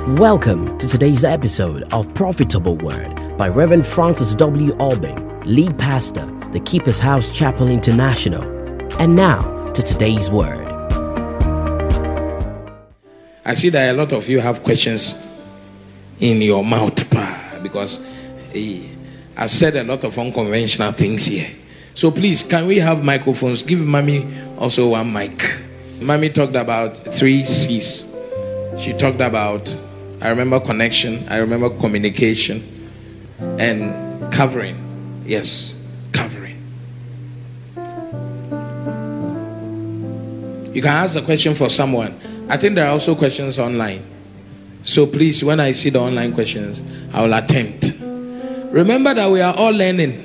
Welcome to today's episode of Profitable Word by Reverend Francis W. Albing, lead pastor, the Keeper's House Chapel International. And now to today's word. I see that a lot of you have questions in your mouth because I've said a lot of unconventional things here. So please, can we have microphones? Give Mommy also one mic. Mommy talked about 3 C's. She talked about, I remember, connection, I remember communication, and covering. Yes, covering. You can ask a question for someone. I think there are also questions online. So please, when I see the online questions, I will attempt. Remember that we are all learning.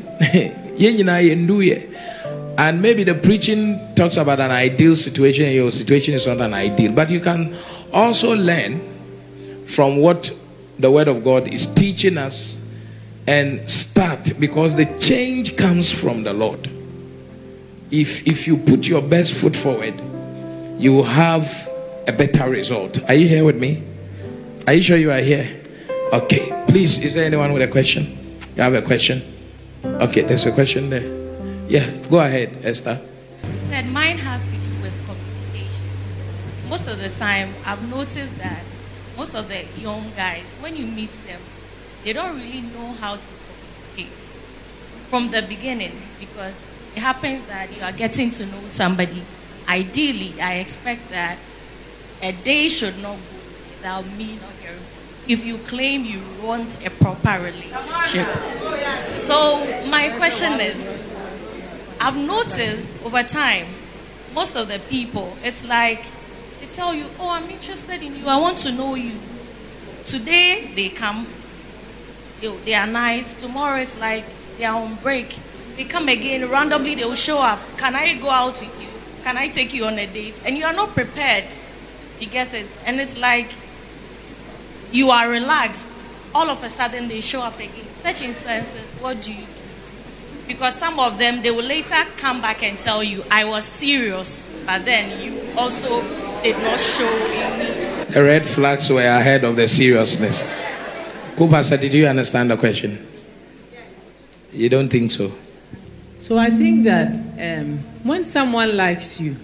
And maybe the preaching talks about an ideal situation, and your situation is not an ideal. But you can also learn from what the Word of God is teaching us and start, because the change comes from the Lord. If you put your best foot forward, you will have a better result. Are you here with me? Are you sure you are here? Okay. Please, is there anyone with a question? You have a question? Okay, there's a question there. Yeah, go ahead, Esther. That mine has to do with communication. Most of the time, I've noticed that most of the young guys, when you meet them, they don't really know how to communicate from the beginning, because it happens that you are getting to know somebody. Ideally, I expect that a day should not go without me not hearing from you if you claim you want a proper relationship. So my question is, I've noticed over time, most of the people, it's like they tell you, oh, I'm interested in you, I want to know you. Today they come, they are nice. Tomorrow it's like they are on break. They come again, randomly they will show up. Can I go out with you? Can I take you on a date? And you are not prepared. You get it? And it's like you are relaxed. All of a sudden they show up again. Such instances, what do you do? Because some of them, they will later come back and tell you, I was serious, but then you also did not show me. The red flags were ahead of the seriousness. Pastor, did you understand the question? You don't think so? So I think that when someone likes you,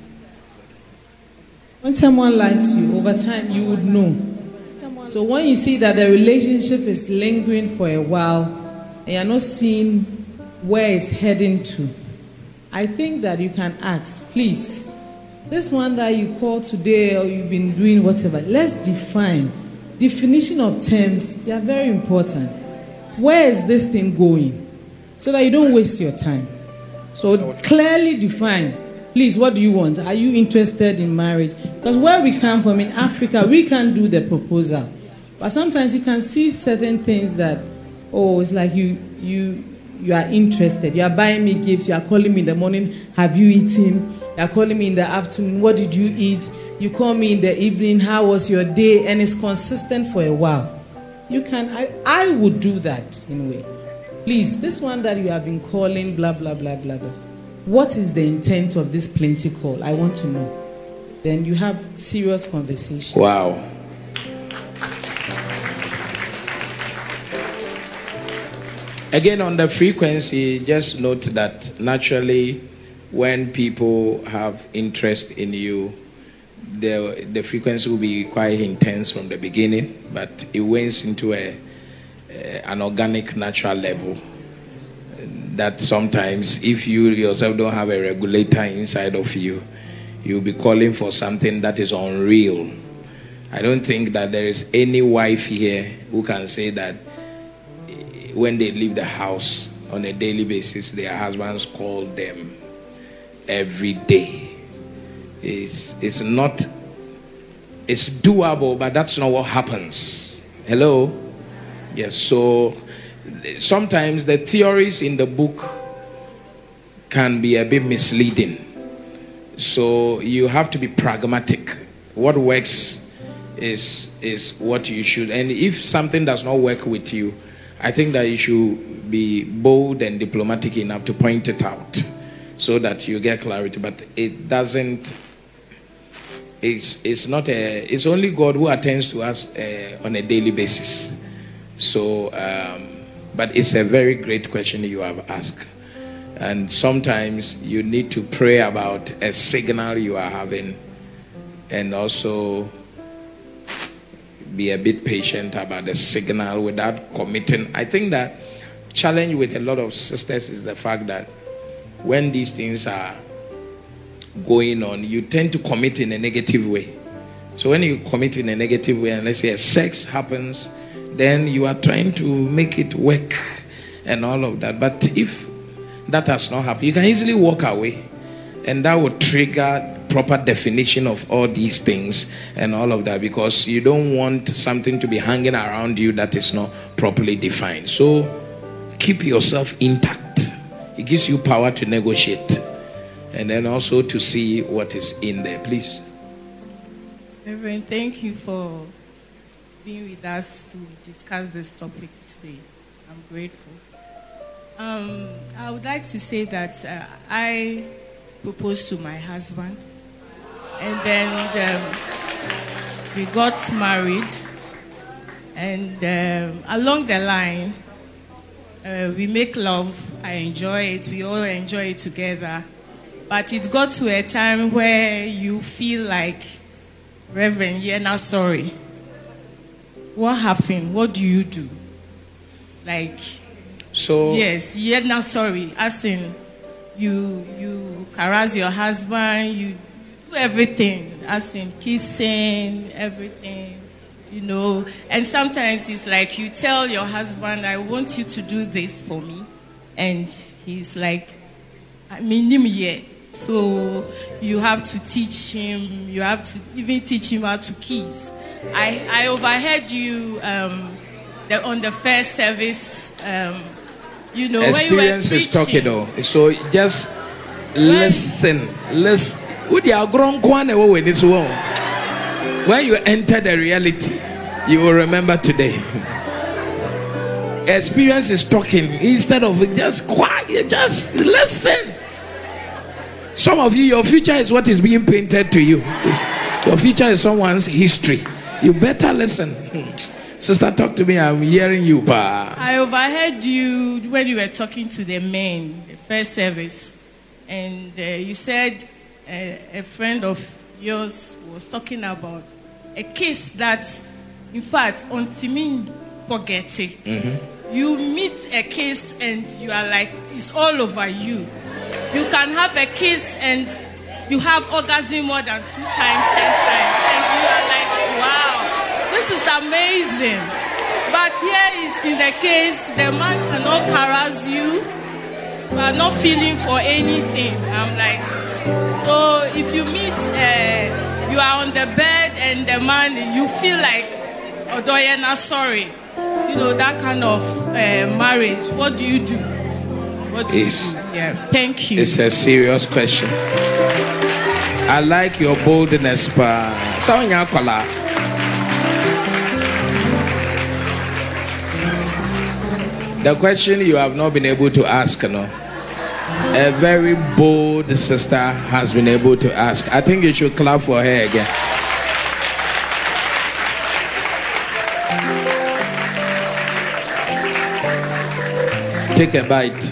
over time, you would know. So when you see that the relationship is lingering for a while, and you're not seeing where it's heading to, I think that you can ask, please, this one that you called today, or you've been doing whatever, let's define. Definition of terms, they are very important. Where is this thing going? So that you don't waste your time. So clearly define, please, what do you want? Are you interested in marriage? Because where we come from in Africa, we can do the proposal. But sometimes you can see certain things that, oh, it's like you are interested. You are buying me gifts. You are calling me in the morning. Have you eaten? You are calling me in the afternoon. What did you eat? You call me in the evening. How was your day? And it's consistent for a while. You can. I would do that in a way. Please, this one that you have been calling, blah, blah, blah, blah, blah. What is the intent of this plenty call? I want to know. Then you have serious conversations. Wow. Again, on the frequency, just note that naturally, when people have interest in you, the frequency will be quite intense from the beginning, but it wanes into an organic, natural level. That sometimes, if you yourself don't have a regulator inside of you, you'll be calling for something that is unreal. I don't think that there is any wife here who can say that when they leave the house on a daily basis, their husbands call them every day. It's doable, but that's not what happens. Hello? Yes, so sometimes the theories in the book can be a bit misleading. So you have to be pragmatic. What works is what you should. And if something does not work with you, I think that you should be bold and diplomatic enough to point it out so that you get clarity. But it doesn't it's not it's only God who attends to us on a daily basis. So, but it's a very great question you have asked. And sometimes you need to pray about a signal you are having, and also be a bit patient about the signal without committing. I think that challenge with a lot of sisters is the fact that when these things are going on, you tend to commit in a negative way. So when you commit in a negative way, and let's say sex happens, then you are trying to make it work and all of that. But if that has not happened, you can easily walk away, and that will trigger proper definition of all these things and all of that, because you don't want something to be hanging around you that is not properly defined. So keep yourself intact. It gives you power to negotiate, and then also to see what is in there. Please. Reverend, thank you for being with us to discuss this topic today. I'm grateful. I would like to say that I proposed to my husband, and then we got married, and along the line, we make love. I enjoy it. We all enjoy it together. But it got to a time where you feel like, Reverend, you're not sorry. What happened? What do you do? Like, so yes, you're not sorry. As in, you caress your husband, you do everything, as in kissing, everything, you know. And sometimes it's like you tell your husband, I want you to do this for me. And he's like, I mean, yeah. So you have to teach him, you have to even teach him how to kiss. I overheard you on the first service, you know, experience when you were preaching. is talking though. So just listen. When you enter the reality, you will remember today. Experience is talking. Instead of just quiet, just listen. Some of you, your future is what is being painted to you. Your future is someone's history. You better listen. Sister, talk to me. I'm hearing you, pa. I overheard you when you were talking to the men, the first service, and you said a friend of yours was talking about a case that, in fact, on Timin forget it. Mm-hmm. You meet a case and you are like, it's all over you. You can have a kiss and you have orgasm more than 2 times, 10 times. And you are like, wow, this is amazing. But here is in the case, the man cannot caress you. You are not feeling for anything. I'm like, so if you meet, you are on the bed and the man, you feel like, although you're not sorry. You know, that kind of marriage. What do you do? What do you do? Yeah, thank you. It's a serious question. I like your boldness, pa. The question you have not been able to ask, no? A very bold sister has been able to ask. I think you should clap for her again. Take a bite.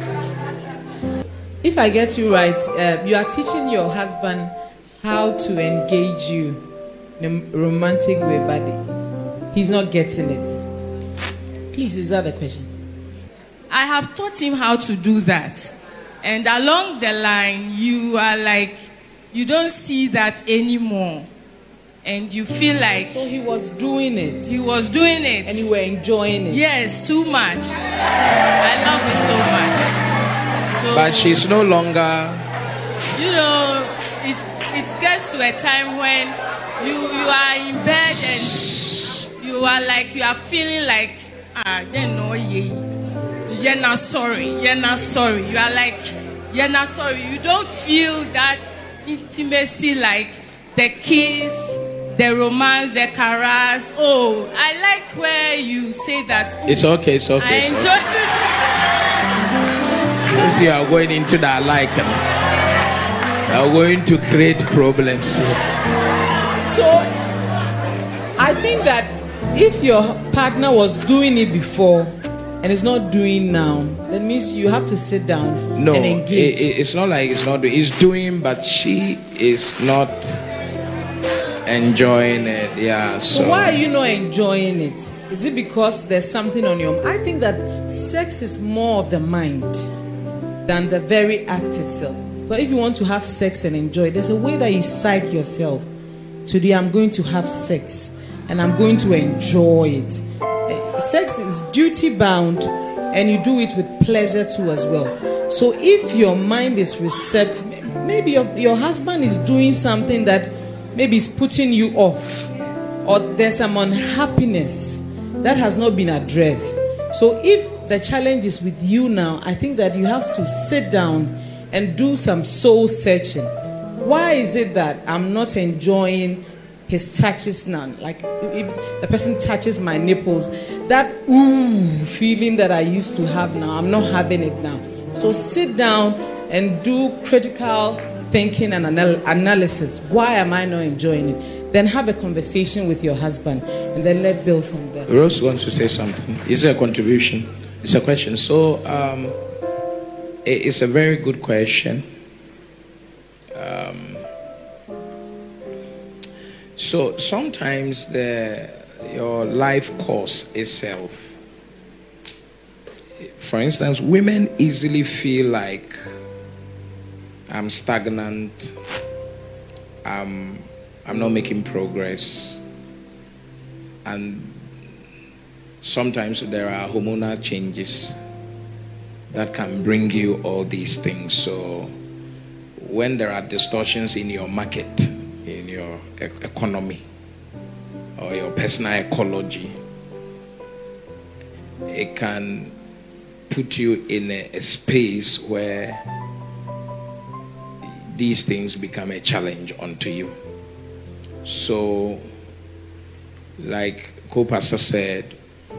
If I get you right, you are teaching your husband how to engage you in a romantic way, but he's not getting it. Please, is that the question? I have taught him how to do that. And along the line, you are like, you don't see that anymore. And you feel like... So he was doing it. He was doing it. And you were enjoying it. Yes, too much. I love it so much. So, but she's no longer... You know, it gets to a time when you are in bed and you are like, you are feeling like, you're not sorry. You're not sorry. You are like, you're not sorry. You don't feel that intimacy like the kiss, the romance, the caress. Oh, I like where you say that. It's okay, it's okay. I enjoy it. Since you are going into that, like, you are going to create problems here. So I think that if your partner was doing it before and is not doing now, that means you have to sit down and engage. It's not like it's not doing. It's doing, but she is not enjoying it. Yeah. So why are you not enjoying it? Is it because there's something on your mind? I think that sex is more of the mind than the very act itself. But if you want to have sex and enjoy it, there's a way that you psych yourself. Today I'm going to have sex and I'm going to enjoy it. Sex is duty bound and you do it with pleasure too as well. So if your mind is receptive, maybe your husband is doing something that maybe is putting you off, or there's some unhappiness that has not been addressed. So if the challenge is with you now, I think that you have to sit down and do some soul searching. Why is it that I'm not enjoying his touches now? Like if the person touches my nipples, that ooh feeling that I used to have now, I'm not having it now. So sit down and do critical thinking and analysis. Why am I not enjoying it? Then have a conversation with your husband and then let build from there. Rose wants to say something. It's a contribution. It's a question. So it's a very good question. So sometimes your life course itself, for instance, women easily feel like I'm stagnant, I'm not making progress, and sometimes there are hormonal changes that can bring you all these things. So when there are distortions in your market, in your economy, or your personal ecology, it can put you in a space where these things become a challenge unto you. So, like co-pastor said,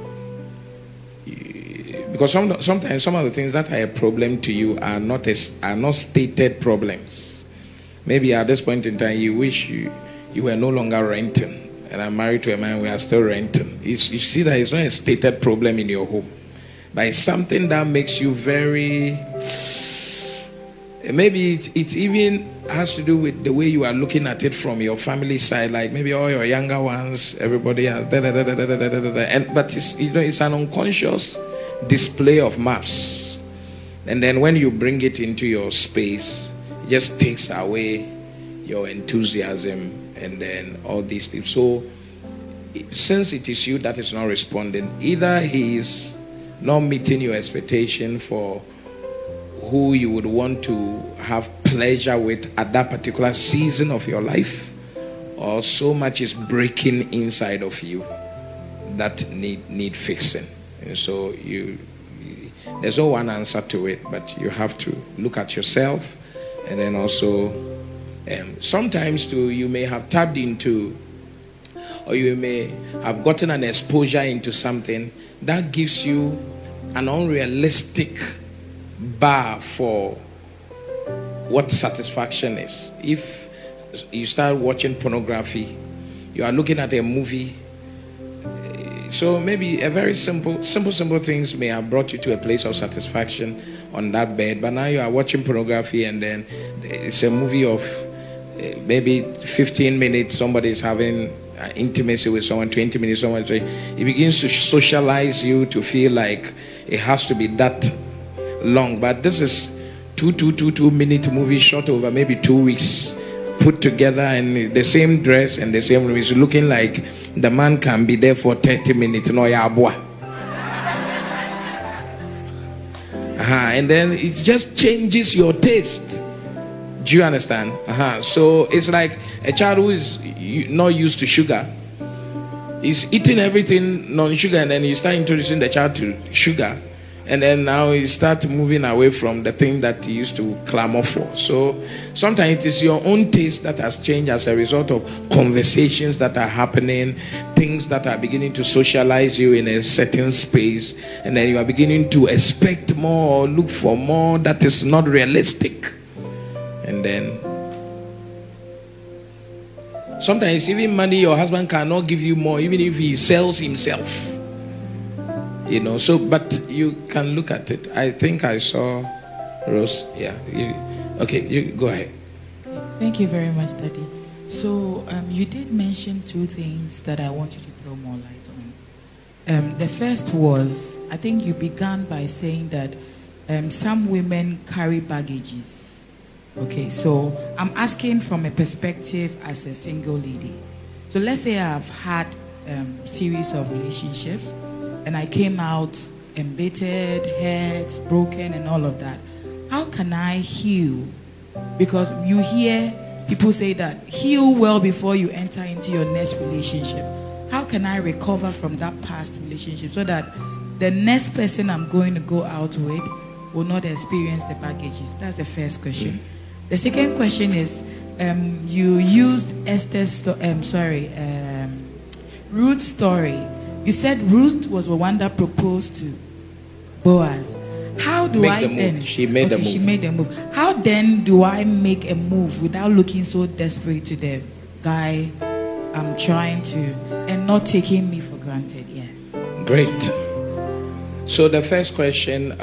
because sometimes some of the things that are a problem to you are not stated problems. Maybe at this point in time you wish you were no longer renting, and I'm married to a man, we are still renting. You see that it's not a stated problem in your home, but it's something that makes you very, maybe it even has to do with the way you are looking at it from your family side. Like maybe all your younger ones, everybody has but it's an unconscious display of mass, and then when you bring it into your space, it just takes away your enthusiasm and then all these things. So since it is you that is not responding, either he is not meeting your expectation for who you would want to have pleasure with at that particular season of your life, or so much is breaking inside of you that need fixing. And so there's no one answer to it, but you have to look at yourself. And then also sometimes too, you may have tapped into, or you may have gotten an exposure into something that gives you an unrealistic bar for what satisfaction is. If you start watching pornography, you are looking at a movie. So maybe a very simple things may have brought you to a place of satisfaction on that bed, but now you are watching pornography, and then it's a movie of maybe 15 minutes, somebody is having intimacy with someone, 20 minutes, someone, so it begins to socialize you to feel like it has to be that long. But this is 2-minute movie shot over maybe 2 weeks, put together in the same dress and the same room. It's looking like the man can be there for 30 minutes. No, and then it just changes your taste. Do you understand? So it's like a child who is not used to sugar is eating everything non-sugar, and then you start introducing the child to sugar, and then now you start moving away from the thing that you used to clamor for. So sometimes it is your own taste that has changed as a result of conversations that are happening, things that are beginning to socialize you in a certain space, and then you are beginning to expect more or look for more that is not realistic. And then Sometimes even money your husband cannot give you more, even if he sells himself. You know, so, but you can look at it. I think I saw Rose. Yeah. Okay, you go ahead. Thank you very much, Daddy. So, you did mention two things that I want you to throw more light on. The first was, I think you began by saying that some women carry baggages. Okay, so I'm asking from a perspective as a single lady. So let's say I've had series of relationships, and I came out embittered, hurt, broken, and all of that. How can I heal? Because you hear people say that heal well before you enter into your next relationship. How can I recover from that past relationship so that the next person I'm going to go out with will not experience the baggages? That's the first question. The second question is, you used Ruth's story. You said Ruth was the one that proposed to Boaz. How do I then? She made the move. She made the move. How then do I make a move without looking so desperate to the guy I'm trying to, and not taking me for granted? Yeah. Great. So the first question,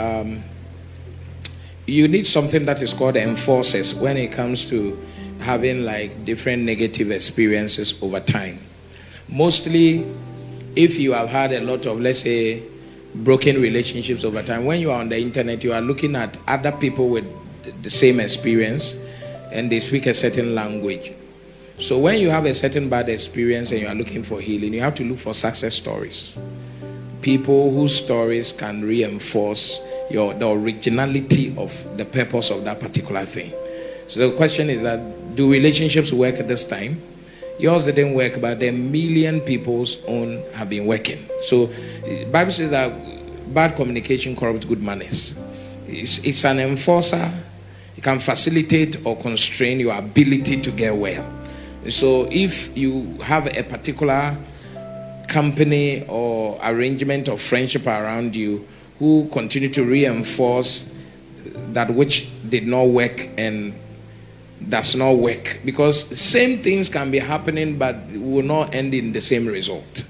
you need something that is called enforcers when it comes to having like different negative experiences over time. Mostly, if you have had a lot of, let's say, broken relationships over time, when you are on the internet, you are looking at other people with the same experience and they speak a certain language. So when you have a certain bad experience and you are looking for healing, you have to look for success stories. People whose stories can reinforce the originality of the purpose of that particular thing. So the question is that, do relationships work at this time? Yours didn't work, but a million people's own have been working. So the Bible says that bad communication corrupts good manners. It's an enforcer. It can facilitate or constrain your ability to get well. So if you have a particular company or arrangement of friendship around you who continue to reinforce that which did not work and does not work, because same things can be happening but will not end in the same result.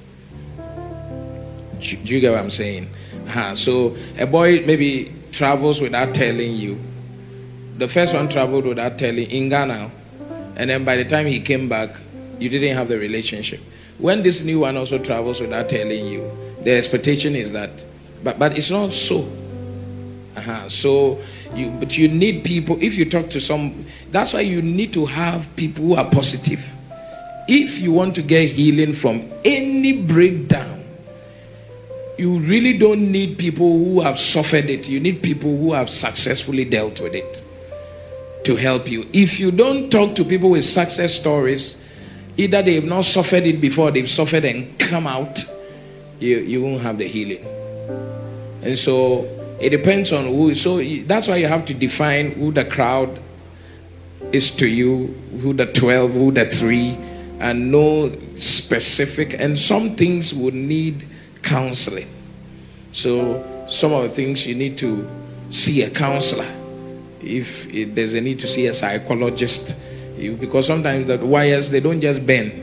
Do you get what I'm saying? So a boy maybe travels without telling you. The first one traveled without telling in Ghana, and then by the time he came back, you didn't have the relationship. When this new one also travels without telling you, the expectation is that, but it's not so. But you need people. If you talk to some, that's why you need to have people who are positive. If you want to get healing from any breakdown, you really don't need people who have suffered it. You need people who have successfully dealt with it to help you. If you don't talk to people with success stories, either they've not suffered it before, they've suffered and come out, you won't have the healing. And so it depends on who. So that's why you have to define who the crowd is to you, who the 12, who the 3, and know specific. And some things would need counseling. So some of the things you need to see a counselor. If there's a need to see a psychologist, because sometimes the wires, they don't just bend,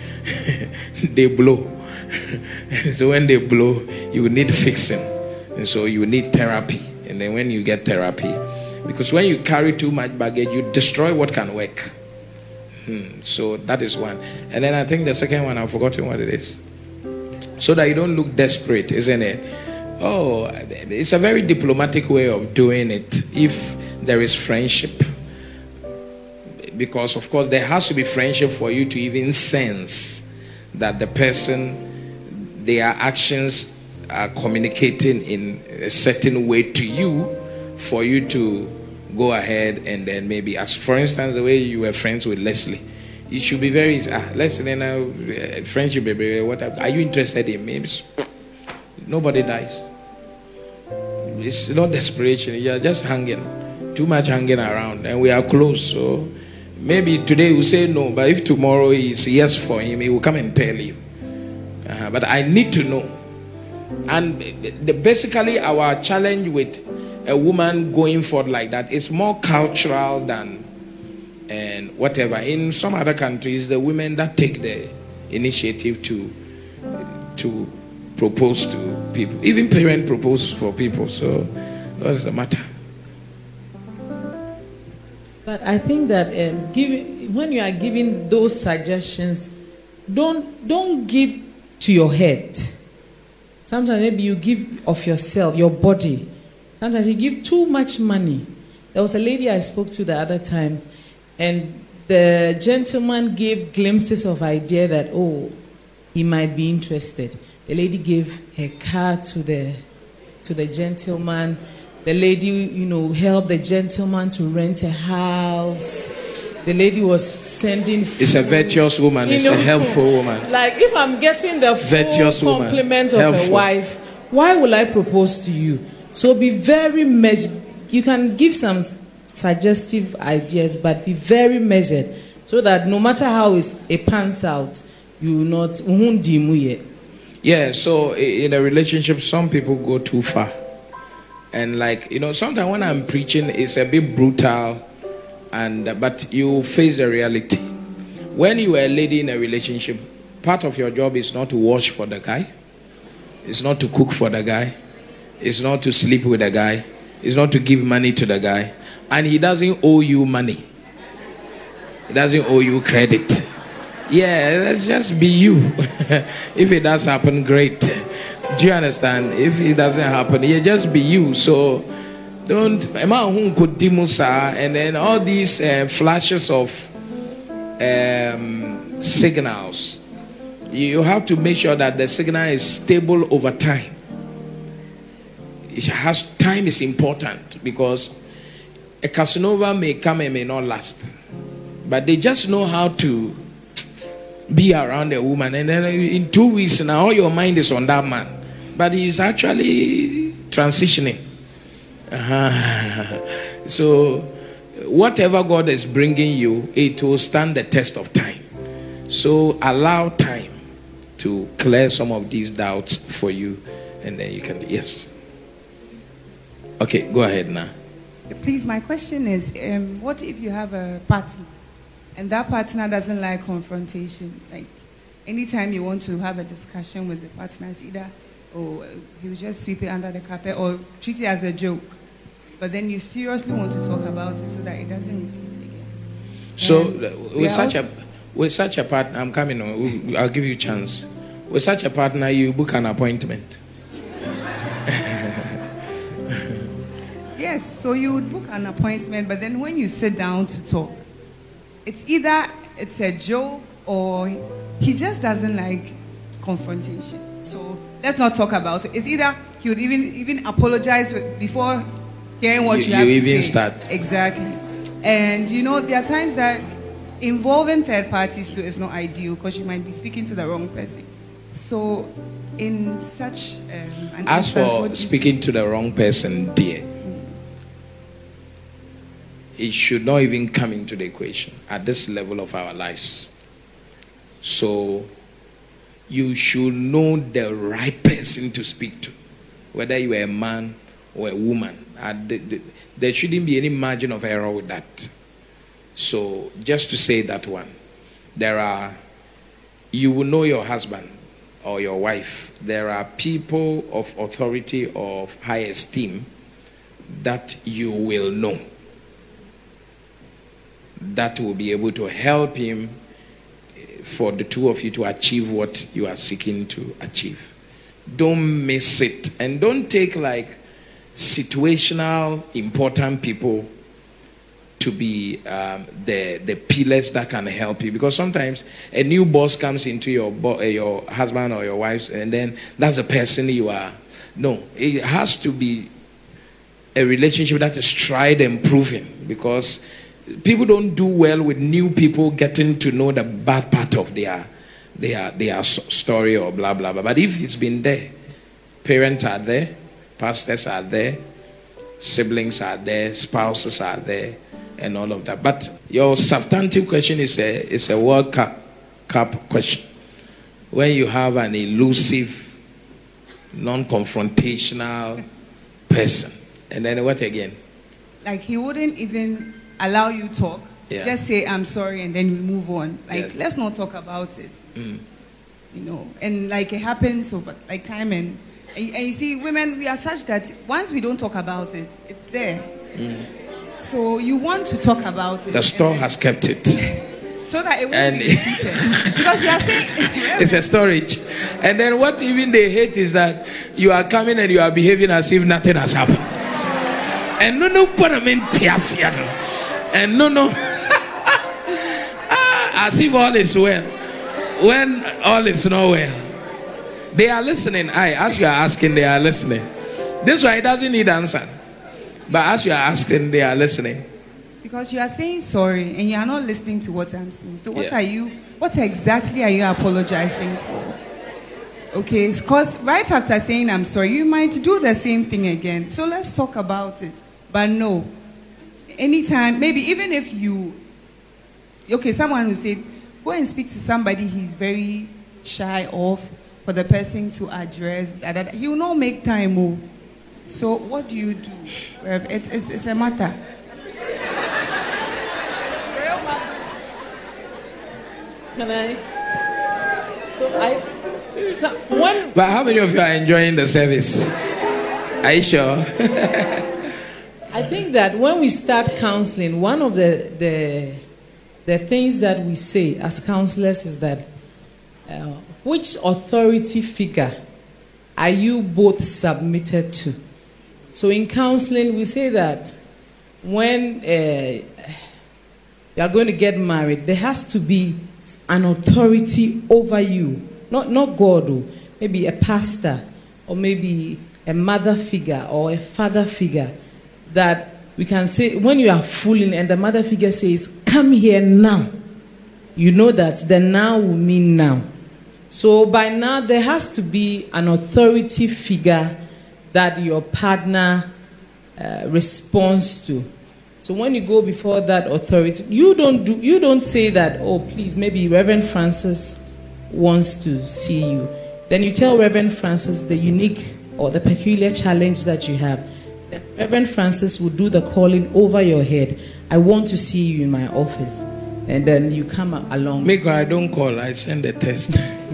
they blow. So when they blow, you need fixing. And so you need therapy. And then when you get therapy, because when you carry too much baggage, you destroy what can work. So that is one. And then I think the second one, I've forgotten what it is. So that you don't look desperate, isn't it? Oh, it's a very diplomatic way of doing it if there is friendship. Because, of course, there has to be friendship for you to even sense that the person, their actions are communicating in a certain way to you for you to go ahead and then maybe ask. For instance, the way you were friends with Leslie. It should be very, Leslie, now, friendship, baby, what are you interested in? Maybe nobody dies. It's not desperation. You're just hanging. Too much hanging around. And we are close. So maybe today we'll say no. But if tomorrow is yes for him, he will come and tell you. But I need to know. And basically our challenge with a woman going forward like that is more cultural than and whatever. In some other countries, the women that take the initiative to propose to people, even parents propose for people. So what's the matter? But I think that when you are giving those suggestions, don't give to your head. Sometimes maybe you give of yourself, your body. Sometimes you give too much money. There was a lady I spoke to the other time, and the gentleman gave glimpses of idea that, oh, he might be interested. The lady gave her car to the gentleman. The lady, helped the gentleman to rent a house. The lady was sending food. It's a virtuous woman. It's a helpful woman. Like, if I'm getting the full compliment of a wife, why will I propose to you? So be very measured. You can give some suggestive ideas, but be very measured, so that no matter how it pans out, you will not. Yeah, so in a relationship, some people go too far. And sometimes when I'm preaching, it's a bit brutal, but you face the reality. When you are a lady in a relationship, part of your job is not to wash for the guy. It's not to cook for the guy. It's not to sleep with the guy. It's not to give money to the guy. And he doesn't owe you money. He doesn't owe you credit. Yeah, let's just be you. If it does happen, great. Do you understand? If it doesn't happen, you just be you. So don't. And then all these flashes of signals. You have to make sure that the signal is stable over time. Time is important, because a Casanova may come and may not last. But they just know how to be around a woman, and then in 2 weeks now all your mind is on that man, but he's actually transitioning. So whatever God is bringing you, it will stand the test of time. So allow time to clear some of these doubts for you, and then you can. Yes. Okay, go ahead now. Please, my question is, what if you have a partner and that partner doesn't like confrontation? Like, anytime you want to have a discussion with the partners, either you just sweep it under the carpet or treat it as a joke, but then you seriously want to talk about it so that it doesn't repeat again. So with such a partner, I'm coming on. I'll give you a chance. With such a partner, you book an appointment. Yes, so you would book an appointment, but then when you sit down to talk, it's either it's a joke or he just doesn't like confrontation. So let's not talk about it. It's either he would even apologize before hearing what you have to say. You even start. Exactly. And there are times that involving third parties too is not ideal, because you might be speaking to the wrong person. So in such an as for speaking to the wrong person, dear, it should not even come into the equation at this level of our lives. So you should know the right person to speak to, whether you are a man or a woman. There shouldn't be any margin of error with that. So just to say that one, you will know your husband or your wife. There are people of authority, of high esteem, that you will know, that will be able to help him for the two of you to achieve what you are seeking to achieve. Don't miss it, and don't take like situational important people to be the pillars that can help you, because sometimes a new boss comes into your husband or your wife, and then that's the person you are. No, it has to be a relationship that is tried and proven, because people don't do well with new people getting to know the bad part of their story or blah blah blah. But if it's been there, parents are there, pastors are there, siblings are there, spouses are there, and all of that. But your substantive question is a World Cup question. When you have an elusive, non-confrontational person, and then what again? Like, he wouldn't even allow you talk, Yeah. Just say I'm sorry and then you move on. Like, Yes. let's not talk about it. You know, and like it happens over like time and you see, women, we are such that once we don't talk about it, it's there. So you want to talk about it. The store has kept it. So that it won't be repeated. Because you are saying it's a storage. And then what even they hate is that you are coming and you are behaving as if nothing has happened. And no parliament and no as if all is well when all is not well. They are listening. As you are asking, they are listening. This one, it doesn't need answer. But as you are asking, they are listening. Because you are saying sorry and you are not listening to what I'm saying. So what exactly are you apologizing for? Okay, because right after saying I'm sorry, you might do the same thing again. So let's talk about it. But no, anytime, maybe even if someone who said, go and speak to somebody he's very shy of, for the person to address that, he will not make time move. So what do you do? It's a matter. Can I? But how many of you are enjoying the service? Are you sure? I think that when we start counseling, one of the things that we say as counselors is that which authority figure are you both submitted to? So in counseling, we say that when you are going to get married, there has to be an authority over you. Not God, maybe a pastor, or maybe a mother figure, or a father figure, that we can say, when you are fooling and the mother figure says, come here now, you know that the now will mean now. So by now, there has to be an authority figure that your partner responds to. So when you go before that authority, you don't say that, oh, please, maybe Reverend Francis wants to see you. Then you tell Reverend Francis the unique or the peculiar challenge that you have. Reverend Francis will do the calling over your head. I want to see you in my office. And then you come along. I don't call, I send a text.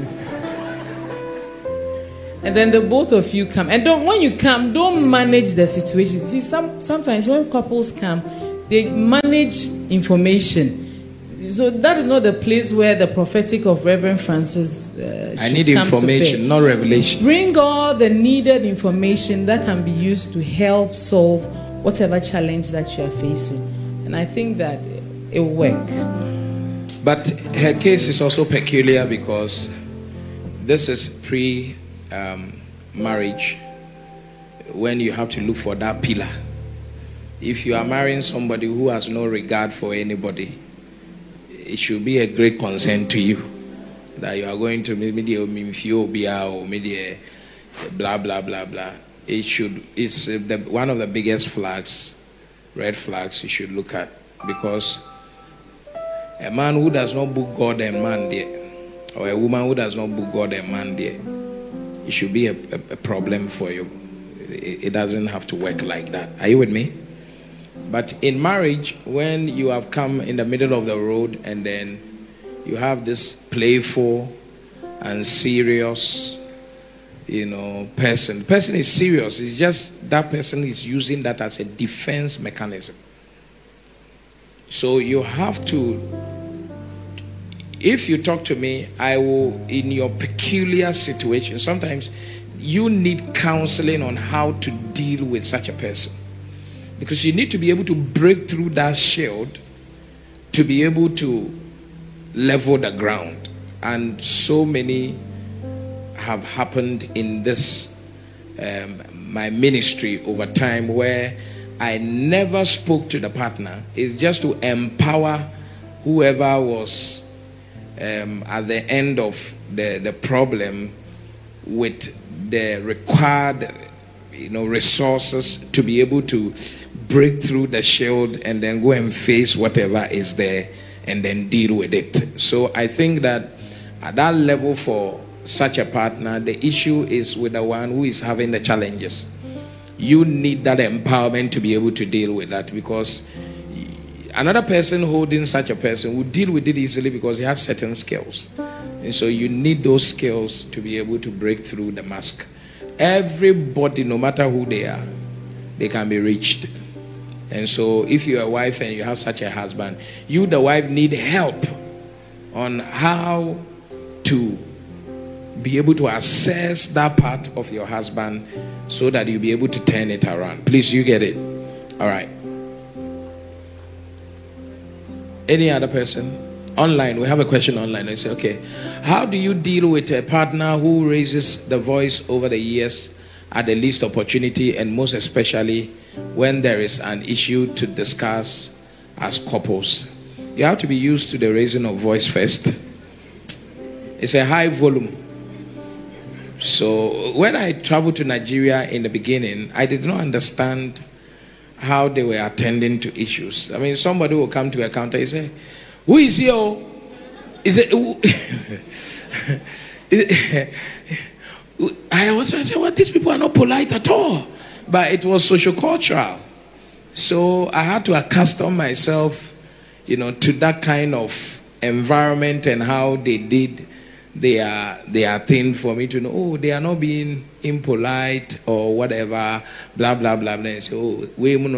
And then the both of you come. And when you come, don't manage the situation. See, sometimes when couples come, they manage information. So that is not the place where the prophetic of Reverend Francis I need information, not revelation. Bring all the needed information that can be used to help solve whatever challenge that you are facing. And I think that it will work. But her case is also peculiar because this is pre-marriage, when you have to look for that pillar. If you are marrying somebody who has no regard for anybody, it should be a great concern to you that you are going to media or media blah blah blah blah. It's one of the biggest red flags you should look at, because a man who does not book God and man there, or a woman who does not book God and man there, it should be a problem for you. It doesn't have to work like that. Are you with me? But in marriage, when you have come in the middle of the road and then you have this playful and serious, person. The person is serious. It's just that person is using that as a defense mechanism. So you have to, if you talk to me, I will, in your peculiar situation, sometimes you need counseling on how to deal with such a person. Because you need to be able to break through that shield to be able to level the ground. And so many have happened in this, my ministry over time, where I never spoke to the partner. It's just to empower whoever was at the end of the problem with the required resources to be able to break through the shield and then go and face whatever is there and then deal with it. So I think that at that level, for such a partner, the issue is with the one who is having the challenges. You need that empowerment to be able to deal with that, because another person holding such a person will deal with it easily because he has certain skills. And so you need those skills to be able to break through the mask. Everybody, no matter who they are, they can be reached. And so if you're a wife and you have such a husband, you, the wife, need help on how to be able to assess that part of your husband so that you'll be able to turn it around. Please, you get it. All right. Any other person? Online, we have a question online. I say, okay, how do you deal with a partner who raises the voice over the years at the least opportunity, and most especially when there is an issue to discuss as couples? You have to be used to the raising of voice first. It's a high volume. So when I traveled to Nigeria in the beginning, I did not understand how they were attending to issues. I mean, somebody will come to a counter and say, who is here? Is it? I also said, well, these people are not polite at all. But it was sociocultural. So I had to accustom myself, to that kind of environment and how they did their thing for me to know, oh, they are not being impolite or whatever, blah, blah, blah, blah. So,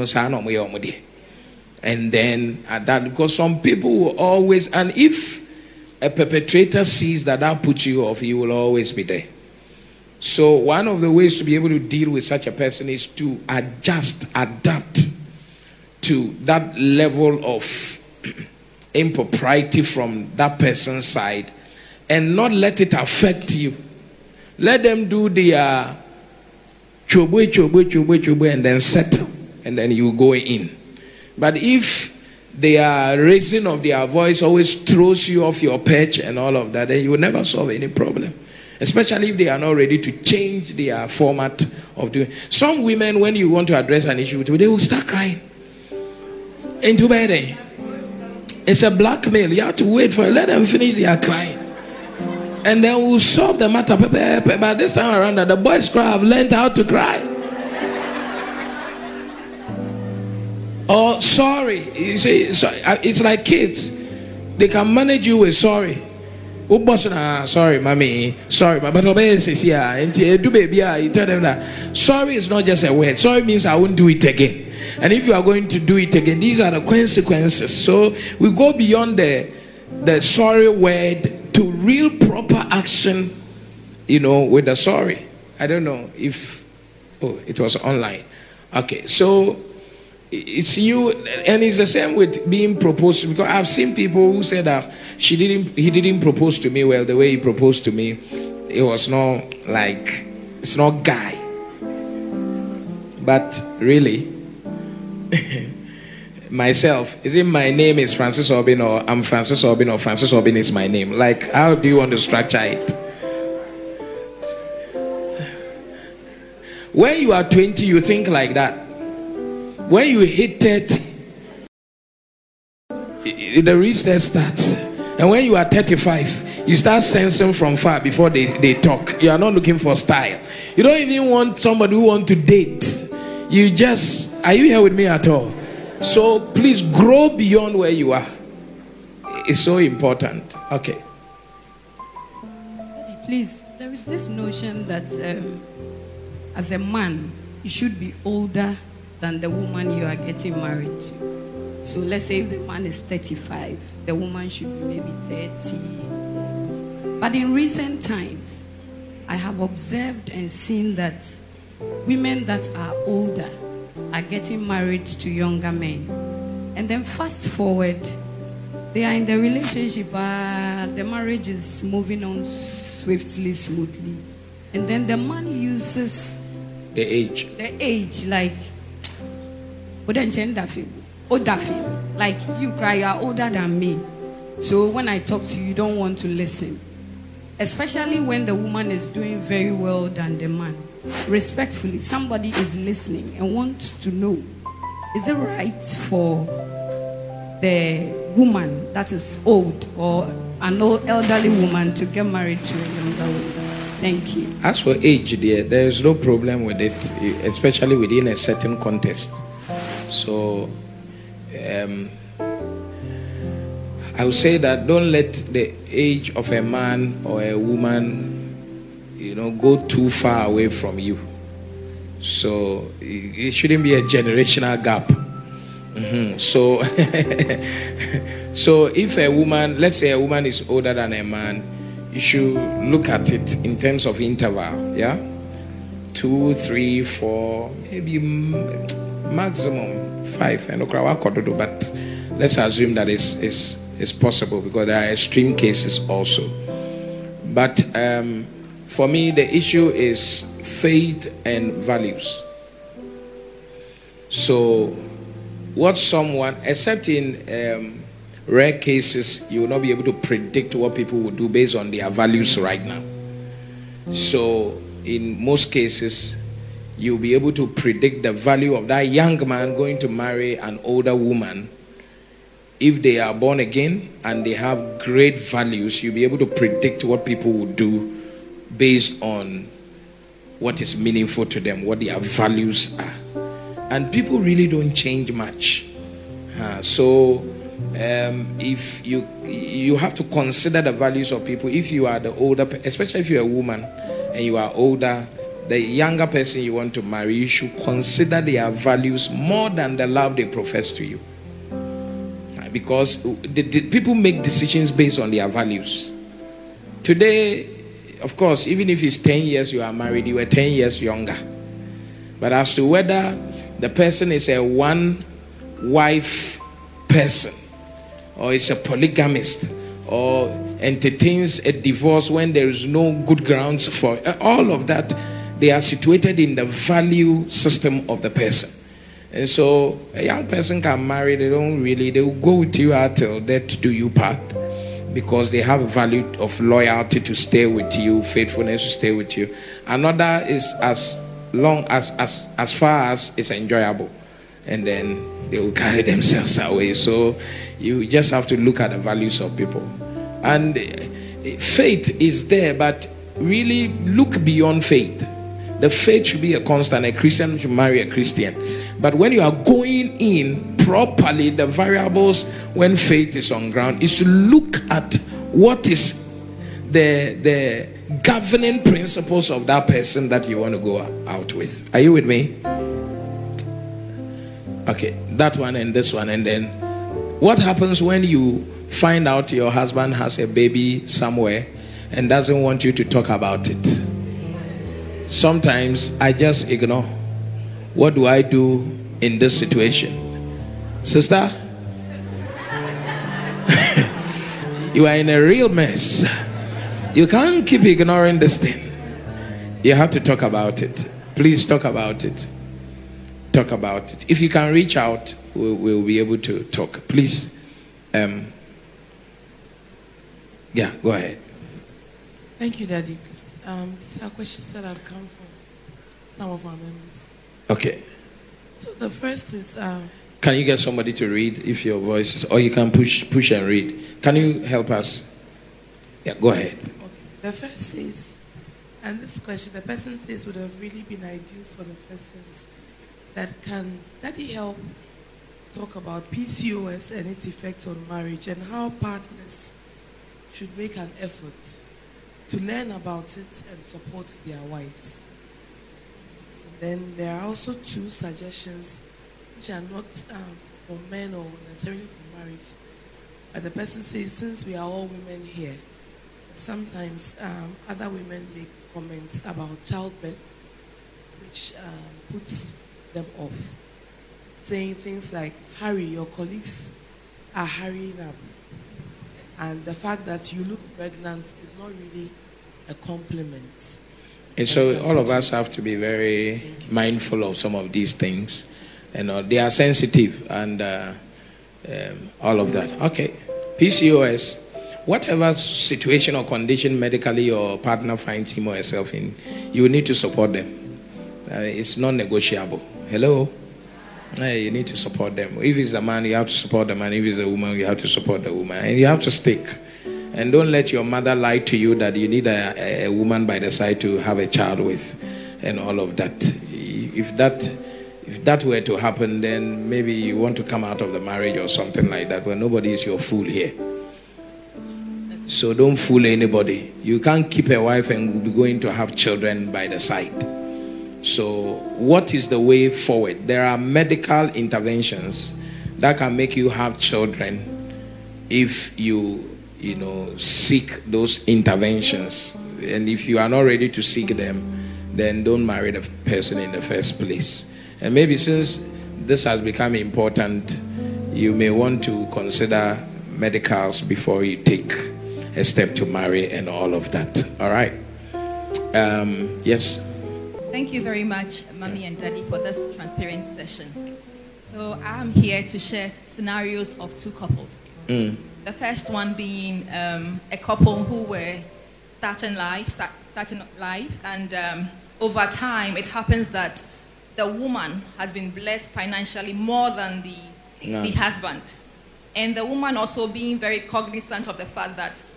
and then at that, because some people will always, and if a perpetrator sees that puts you off, he will always be there. So one of the ways to be able to deal with such a person is to adapt to that level of impropriety from that person's side and not let it affect you. Let them do their chobe and then settle, and then you go in. But if their raising of their voice always throws you off your perch and all of that, then you will never solve any problem. Especially if they are not ready to change their format of doing. Some women, when you want to address an issue with them, they will start crying. Into bed. It's a blackmail. You have to wait for it. Let them finish their crying. And then we'll solve the matter. But this time around, the boys have learned how to cry. Or sorry. You see, it's like kids. They can manage you with sorry. Sorry, mommy. Sorry, but do baby. You tell them that sorry is not just a word. Sorry means I won't do it again. And if you are going to do it again, these are the consequences. So we go beyond the sorry word to real proper action, with the sorry. I don't know if it was online. Okay, so it's you, and it's the same with being proposed to, because I've seen people who said that he didn't propose to me well the way he proposed to me. It was not like, it's not guy. But really, myself, is it my name is Francis Obin, or I'm Francis Obin, or Francis Obin is my name? Like, how do you want to structure it? When you are 20, you think like that. When you hit 30, the research starts. And when you are 35, you start sensing from far before they talk. You are not looking for style. You don't even want somebody who wants to date. You just, are you here with me at all? So please grow beyond where you are. It's so important. Okay. Please, there is this notion that as a man, you should be older than the woman you are getting married to. So let's say if the man is 35, the woman should be maybe 30. But in recent times, I have observed and seen that women that are older are getting married to younger men. And then fast forward, they are in the relationship, the marriage is moving on swiftly, smoothly. And then the man uses the age like, like you cry, you are older than me. So when I talk to you, you don't want to listen. Especially when the woman is doing very well than the man. Respectfully, somebody is listening and wants to know, is it right for the woman that is old or an elderly woman to get married to a younger woman? Thank you. As for age, there is no problem with it, especially within a certain context. So I would say that don't let the age of a man or a woman, go too far away from you. So it shouldn't be a generational gap. So, so if a woman, let's say a woman is older than a man, you should look at it in terms of interval. Yeah, 2, 3, 4, maybe maximum 5. But let's assume that it's possible, because there are extreme cases also. But for me, the issue is faith and values. So what someone, except in rare cases, you will not be able to predict what people will do based on their values right now. So in most cases, you'll be able to predict the value of that young man going to marry an older woman. If they are born again and they have great values, you'll be able to predict what people will do based on what is meaningful to them, what their values are. And people really don't change much. So if you have to consider the values of people. If you are the older, especially if you're a woman and you are older, the younger person you want to marry, you should consider their values more than the love they profess to you. Because the people make decisions based on their values. Today, of course, even if it's 10 years you are married, you were 10 years younger. But as to whether the person is a one-wife person, or is a polygamist, or entertains a divorce when there is no good grounds for all of that, they are situated in the value system of the person. And so a young person can marry, they will go with you until death do you part, because they have a value of loyalty to stay with you, faithfulness to stay with you. Another is as far as it's enjoyable, and then they will carry themselves away. So you just have to look at the values of people. And faith is there, but really look beyond faith. The faith should be a constant. A Christian should marry a Christian. But when you are going in properly, the variables when faith is on ground is to look at what is the governing principles of that person that you want to go out with. Are you with me? Okay, that one and this one. And then what happens when you find out your husband has a baby somewhere and doesn't want you to talk about it? Sometimes I just ignore. What do I do in this situation? Sister, you are in a real mess. You can't keep ignoring this thing. You have to talk about it. Please talk about it. Talk about it. If you can reach out, we'll be able to talk. Please. Yeah, go ahead. Thank you, Daddy. These are questions that have come from some of our members. Okay. So the first is... can you get somebody to read if your voice is... Or you can push and read. Can you help us? Yeah, go ahead. Okay. The first says, and this question, the person says would have really been ideal for the first service. That can Daddy help talk about PCOS and its effect on marriage, and how partners should make an effort to learn about it and support their wives. And then there are also 2 suggestions which are not for men or necessarily for marriage. But the person says, since we are all women here, sometimes other women make comments about childbirth which puts them off, saying things like, hurry, your colleagues are hurrying up. And the fact that you look pregnant is not really a compliment. And so all of us have to be very mindful of some of these things. They are sensitive and all of that. Okay. PCOS, whatever situation or condition medically your partner finds him or herself in, you need to support them. It's non-negotiable. Hello? You need to support them. If it's a man, you have to support the man. If it's a woman, you have to support the woman. And you have to stick. And don't let your mother lie to you that you need a woman by the side to have a child with and all of that. If that were to happen, then maybe you want to come out of the marriage or something like that. But nobody is your fool here. So don't fool anybody. You can't keep a wife and be going to have children by the side. So what is the way forward? There are medical interventions that can make you have children if you seek those interventions. And if you are not ready to seek them, then don't marry the person in the first place. And maybe since this has become important, you may want to consider medicals before you take a step to marry and all of that. All right. Yes. Thank you very much, Mommy and Daddy, for this transparent session. So I'm here to share scenarios of two couples. The first one being a couple who were starting life, and over time it happens that the woman has been blessed financially more than the husband. And the woman also being very cognizant of the fact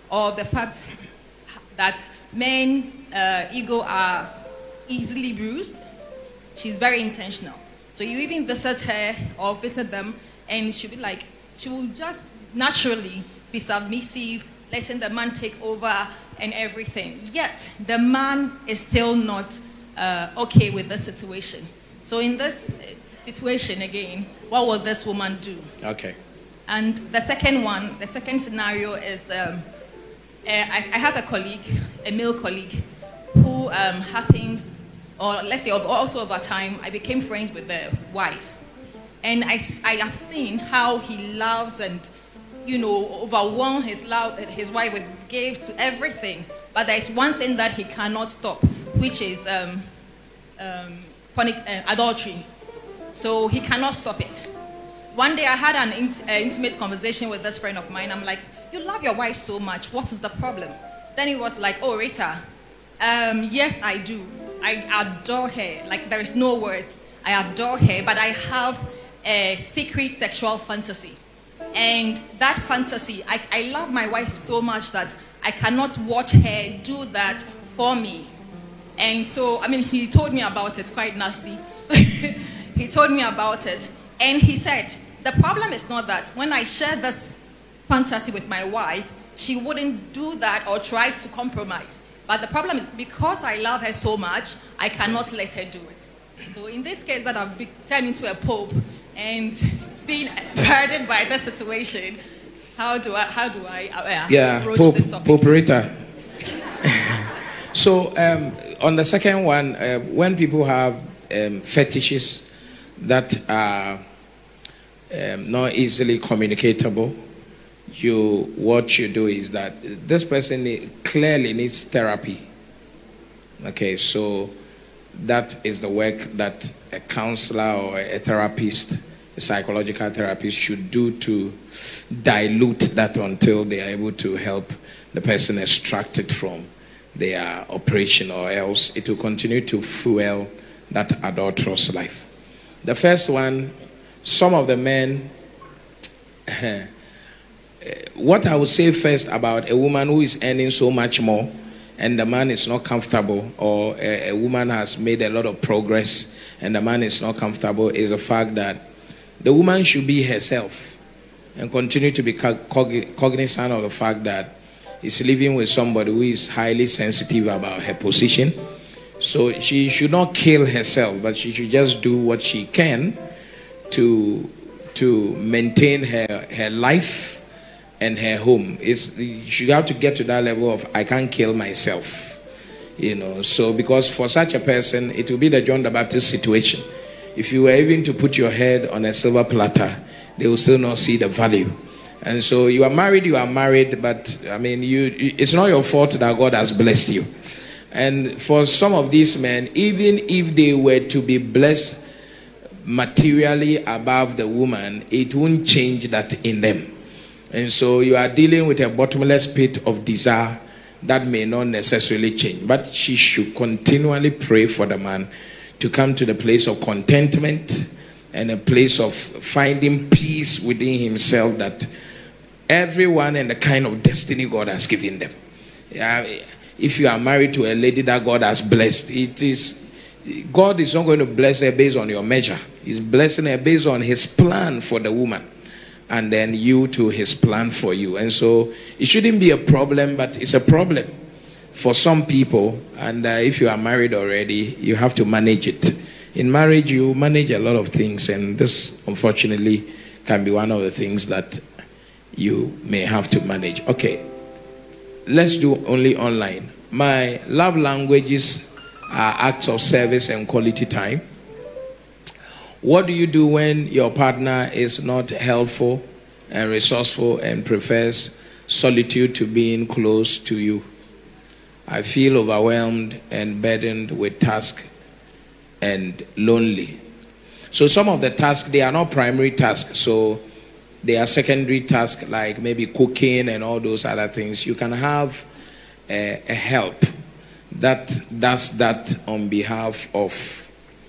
that men's ego are easily bruised. She's very intentional. So you even visit her or visit them, and she will just naturally be submissive, letting the man take over and everything. Yet the man is still not okay with the situation. So in this situation again, what will this woman do? Okay. And the second scenario is I have a colleague, a male colleague, who happens, or let's say also over time, I became friends with the wife. And I have seen how he loves and, overwhelm his wife with gifts to everything. But there is one thing that he cannot stop, which is adultery. So he cannot stop it. One day I had an intimate conversation with this friend of mine. I'm like, you love your wife so much. What is the problem? Then he was like, oh, Rita, yes, I do. I adore her. Like, there is no words. I adore her, but I have a secret sexual fantasy. And that fantasy, I love my wife so much that I cannot watch her do that for me. And so, he told me about it, quite nasty. He told me about it. And he said, the problem is not that when I share this fantasy with my wife, she wouldn't do that or try to compromise. But the problem is because I love her so much, I cannot let her do it. So in this case that I've turned into a pope and being burdened by that situation, how do I approach this topic? Pope Rita. So on the second one, when people have fetishes that are not easily communicatable, what you do is that this person clearly needs therapy. Okay, so that is the work that a counselor or a therapist, a psychological therapist, should do to dilute that until they are able to help the person extract it from their operation, or else it will continue to fuel that adulterous life. The first one, some of the men, what I would say first about a woman who is earning so much more and the man is not comfortable, or a woman has made a lot of progress and the man is not comfortable, is the fact that the woman should be herself and continue to be cognizant of the fact that he's living with somebody who is highly sensitive about her position. So she should not kill herself, but she should just do what she can to maintain her life and her home. She have to get to that level of, I can't kill myself. So because for such a person, it will be the John the Baptist situation. If you were even to put your head on a silver platter, they will still not see the value. And so you are married, but it's not your fault that God has blessed you. And for some of these men, even if they were to be blessed materially above the woman, it won't change that in them. And so you are dealing with a bottomless pit of desire that may not necessarily change. But she should continually pray for the man to come to the place of contentment and a place of finding peace within himself, that everyone and the kind of destiny God has given them. If you are married to a lady that God has blessed, God is not going to bless her based on your measure. He's blessing her based on his plan for the woman. and then you to his plan for you. And so it shouldn't be a problem, but it's a problem for some people. And if you are married already, you have to manage it. In marriage, you manage a lot of things, and this, unfortunately, can be one of the things that you may have to manage. Okay, let's do only online. My love languages are acts of service and quality time. What do you do when your partner is not helpful and resourceful and prefers solitude to being close to you? I feel overwhelmed and burdened with tasks and lonely. So some of the tasks, they are not primary tasks, so they are secondary tasks, like maybe cooking and all those other things. You can have a help that does that on behalf of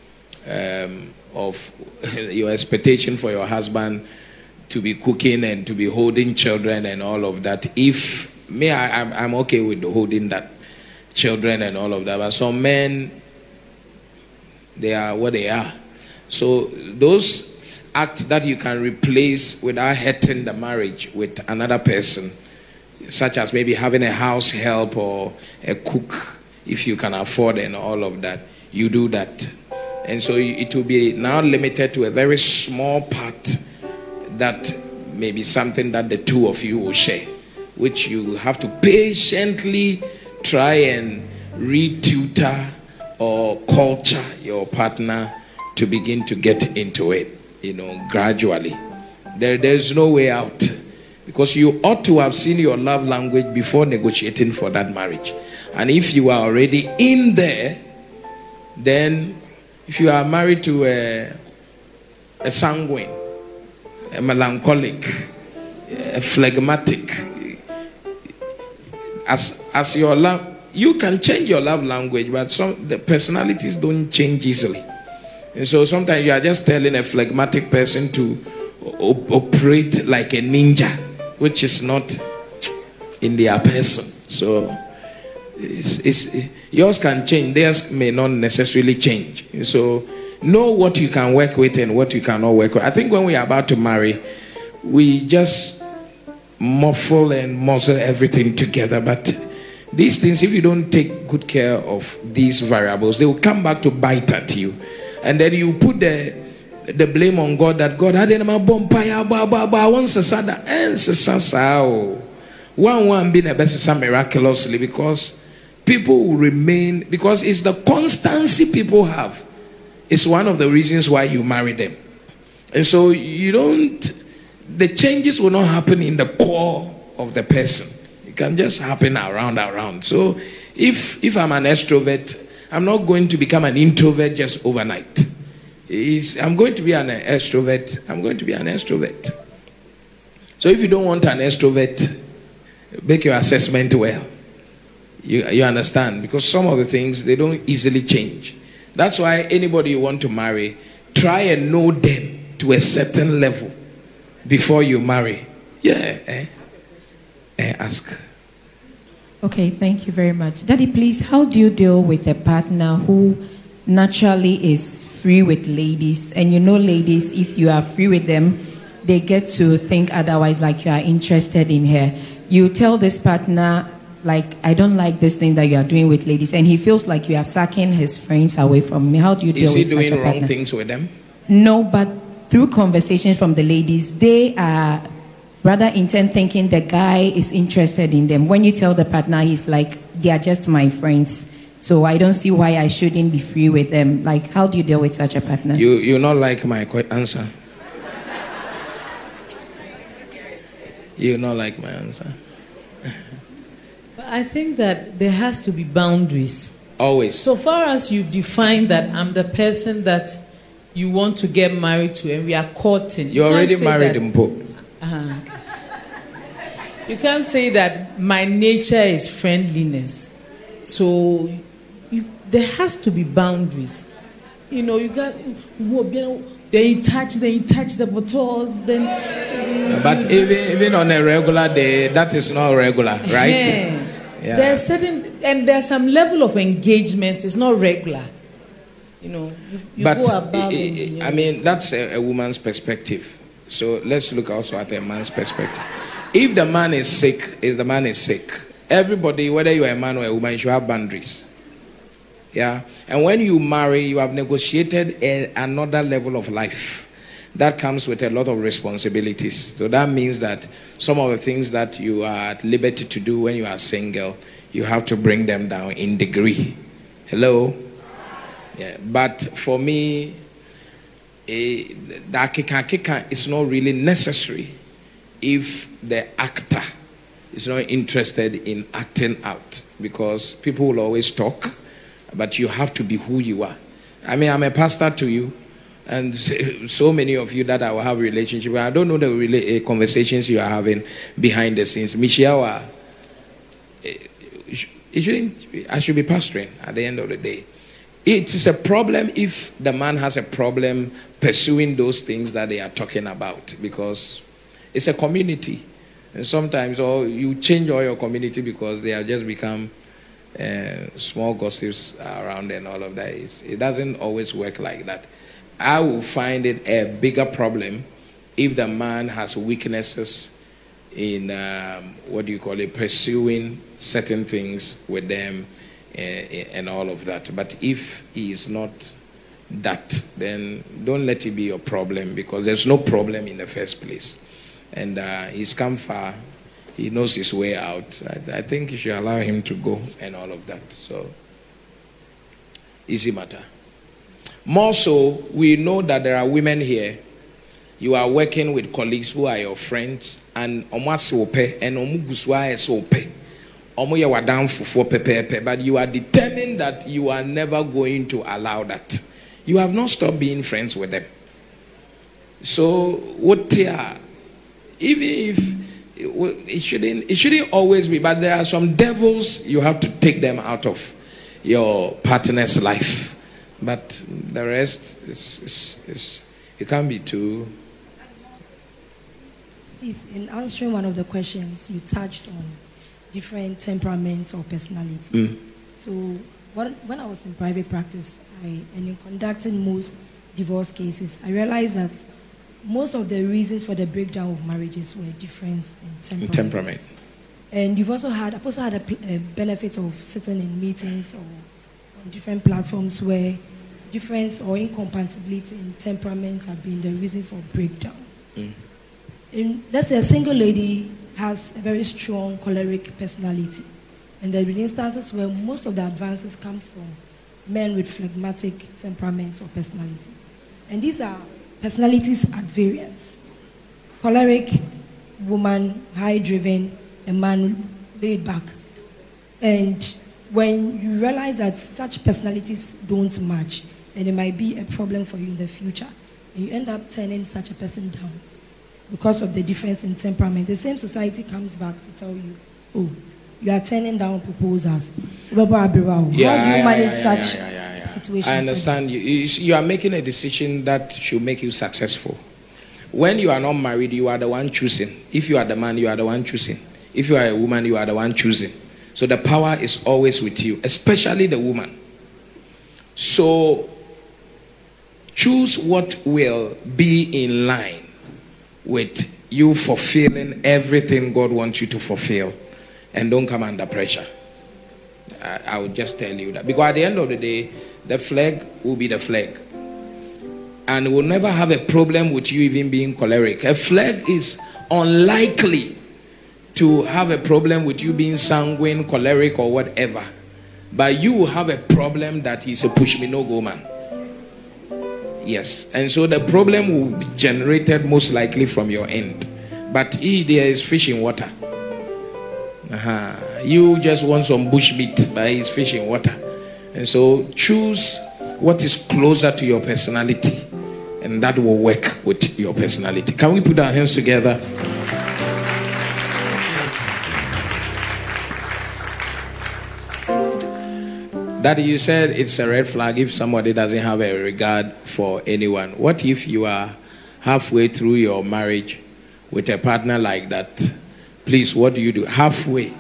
your expectation for your husband to be cooking and to be holding children and all of that. If me, I'm okay with holding that children and all of that, but some men, they are what they are. So those acts that you can replace without hurting the marriage with another person, such as maybe having a house help or a cook, if you can afford, and all of that, you do that. And so it will be now limited to a very small part that may be something that the two of you will share, which you have to patiently try and retutor or culture your partner to begin to get into it, gradually. There's no way out, because you ought to have seen your love language before negotiating for that marriage. And if you are already in there, then if you are married to a sanguine, a melancholic, a phlegmatic, as your love, you can change your love language, but the personalities don't change easily. And so sometimes you are just telling a phlegmatic person to operate like a ninja, which is not in their person. So yours can change, theirs may not necessarily change. And so know what you can work with and what you cannot work with. I think when we are about to marry, we just muffle and muzzle everything together. But these things, if you don't take good care of these variables, they will come back to bite at you. And then you put the blame on God, that God had in my bompire, one being a best miraculously, because people will remain, because it's the constancy people have. It's one of the reasons why you marry them. And so the changes will not happen in the core of the person. It can just happen around. So if I'm an extrovert, I'm not going to become an introvert just overnight. I'm going to be an extrovert. I'm going to be an extrovert. So if you don't want an extrovert, make your assessment well. You understand? Because some of the things, they don't easily change. That's why anybody you want to marry, try and know them to a certain level before you marry. Ask. Okay, thank you very much. Daddy, please, how do you deal with a partner who naturally is free with ladies? And ladies, if you are free with them, they get to think otherwise, like you are interested in her. You tell this partner, like, I don't like this thing that you are doing with ladies, and he feels like you are sucking his friends away from me. How do you deal with such a partner? Is he doing wrong things with them? No, but through conversations from the ladies, they are rather intent thinking the guy is interested in them. When you tell the partner, he's like, they are just my friends, so I don't see why I shouldn't be free with them. Like, how do you deal with such a partner? You not like my answer? You not like my answer? But I think that there has to be boundaries. Always. So far as you've defined that I'm the person that you want to get married to and we are courting. You're already married in Pope. You can't say that my nature is friendliness. So there has to be boundaries. You got, then you touch the bottles, then. But even on a regular day, that is not regular, right? Yeah. There's some level of engagement. It's not regular. You but go above. I mean, that's a woman's perspective. So let's look also at a man's perspective. If the man is sick, everybody, whether you are a man or a woman, you should have boundaries. Yeah. And when you marry, you have negotiated another level of life. That comes with a lot of responsibilities. So that means that some of the things that you are at liberty to do when you are single, you have to bring them down in degree. Hello? Yeah. But for me, the kika is not really necessary if the actor is not interested in acting out, because people will always talk, but you have to be who you are. I mean, I'm a pastor to you, and so many of you that I will have a relationship with, I don't know the conversations you are having behind the scenes. Michelle, I should be pastoring at the end of the day. It is a problem if the man has a problem pursuing those things that they are talking about, because it's a community. And sometimes you change all your community because they have just become small gossips around and all of that. It doesn't always work like that. I will find it a bigger problem if the man has weaknesses in, pursuing certain things with them and all of that. But if he is not that, then don't let it be your problem, because there's no problem in the first place. And he's come far. He knows his way out. I think you should allow him to go and all of that. So, easy matter. More so, we know that there are women here. You are working with colleagues who are your friends, and but you are determined that you are never going to allow that. You have not stopped being friends with them. So, even if it shouldn't always be, but there are some devils, you have to take them out of your partner's life. But the rest is you can't be too. Please, in answering one of the questions, you touched on different temperaments or personalities. So when I was in private practice, and in conducting most divorce cases, I realized that most of the reasons for the breakdown of marriages were difference in temperament. And I've also had a benefit of sitting in meetings or on different platforms where difference or incompatibility in temperaments have been the reason for breakdowns. Let's say a single lady has a very strong choleric personality, and there have been instances where most of the advances come from men with phlegmatic temperaments or personalities. And these are personalities at variance. Choleric woman, high-driven, a man laid back. And when you realize that such personalities don't match, then it might be a problem for you in the future. And you end up turning such a person down because of the difference in temperament. The same society comes back to tell you, oh, you are turning down proposals. How do you manage such situations? I understand. You are making a decision that should make you successful. When you are not married, you are the one choosing. If you are the man, you are the one choosing. If you are a woman, you are the one choosing. So the power is always with you, especially the woman. So choose what will be in line with you fulfilling everything God wants you to fulfill, and don't come under pressure. I would just tell you that, because at the end of the day, the flag will be the flag, and will never have a problem with you even being choleric. A flag is unlikely to have a problem with you being sanguine, choleric, or whatever, but you will have a problem that he's a push me no go man. Yes, and so the problem will be generated most likely from your end, but there is fish in water. You just want some bush meat, but he's fish in water. And so choose what is closer to your personality, and that will work with your personality. Can we put our hands together? Daddy, you said it's a red flag if somebody doesn't have a regard for anyone. What if you are halfway through your marriage with a partner like that? Please, what do you do? Halfway.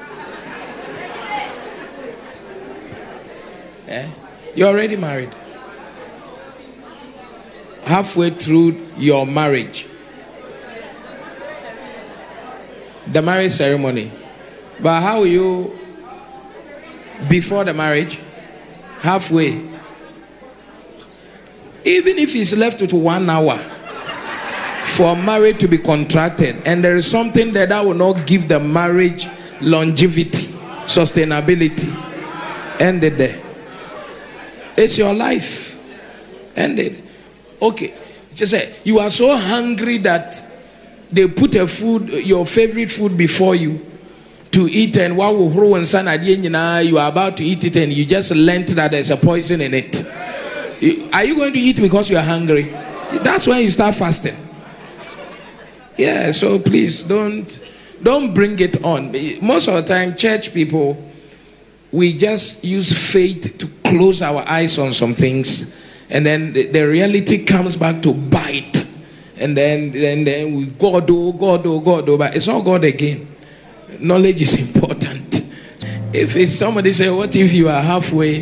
You're already married. Halfway through your marriage, The marriage ceremony. But how will you, before the marriage? Halfway. Even if it's left with 1 hour for marriage to be contracted, and there is something that will not give the marriage longevity, sustainability, end it there. It's your life. End it. Okay. Just say you are so hungry that they put a food, your favorite food, before you to eat, and while you are about to eat it, and you just learned that there's a poison in it. Are you going to eat because you are hungry? That's when you start fasting. Yeah, so please don't bring it on. Most of the time, church people, we just use faith to close our eyes on some things, and then the reality comes back to bite, and then we God, but it's not God again. Knowledge is important. If somebody say, what if you are halfway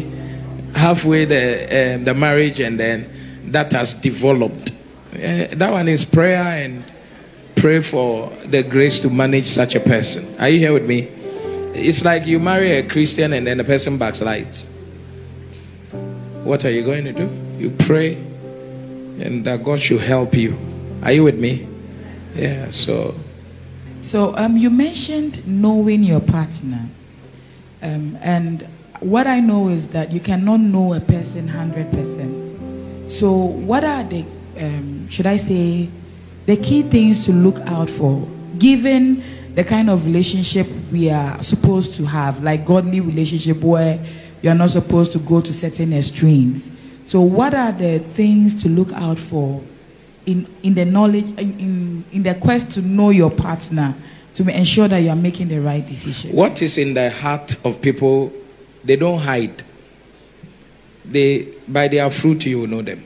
the marriage, and then that has developed? That one is prayer, and pray for the grace to manage such a person. Are you here with me? It's like you marry a Christian and then the person backslides. What are you going to do? You pray, and that God should help you. Are you with me? Yeah. So you mentioned knowing your partner, and what I know is that you cannot know a person 100%. So what are the should I say the key things to look out for, given the kind of relationship we are supposed to have, like godly relationship where you are not supposed to go to certain extremes? So what are the things to look out for in the knowledge, in the quest to know your partner, to ensure that you are making the right decision? What is in the heart of people, they don't hide. By their fruit you will know them.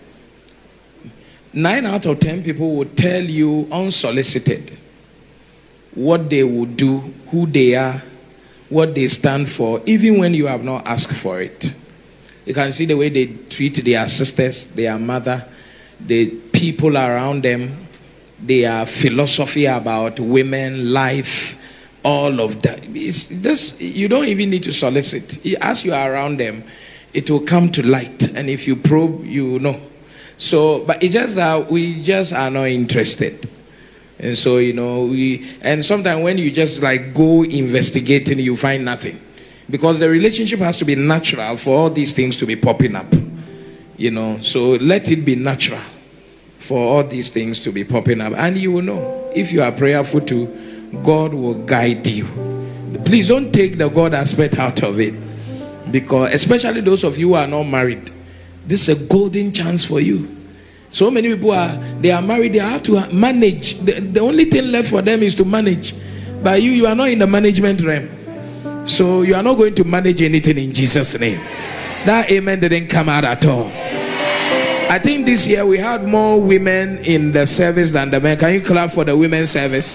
9 out of 10 people will tell you unsolicited what they will do, who they are, what they stand for, even when you have not asked for it. You can see the way they treat their sisters, their mother, the people around them, their philosophy about women, life, all of that. You don't even need to solicit. As you are around them, it will come to light. And if you probe, you know. So, but it's just that we just are not interested. And so, and sometimes when you just like go investigating, you find nothing. Because the relationship has to be natural for all these things to be popping up. So let it be natural for all these things to be popping up. And you will know. If you are prayerful too, God will guide you. Please don't take the God aspect out of it. Because especially those of you who are not married, this is a golden chance for you. So many people they are married, they have to manage. The only thing left for them is to manage. But you are not in the management realm. So you are not going to manage anything in Jesus' name. That amen didn't come out at all. I think this year we had more women in the service than the men. Can you clap for the women's service?